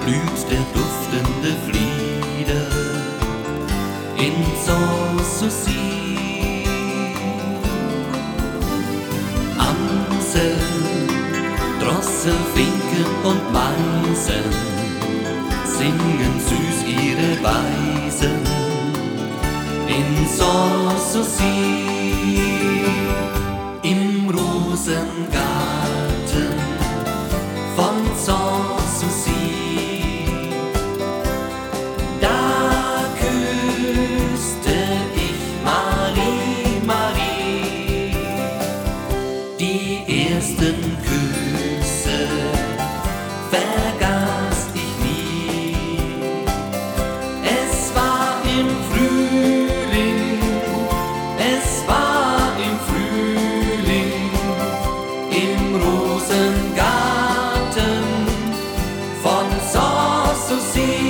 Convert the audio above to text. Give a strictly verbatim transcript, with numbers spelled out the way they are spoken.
blüht der duftende Flieder in Sanssouci. Amsel, Drossel, Finken und Meisen singen süß ihre Weisen in Sanssouci. Im Rosengarten von Sanssouci, da küsste ich Marie, Marie. Die ersten Küsse vergaß ich nie. Es war im Frühling, es war im Frühling, im Rosengarten von Sanssouci.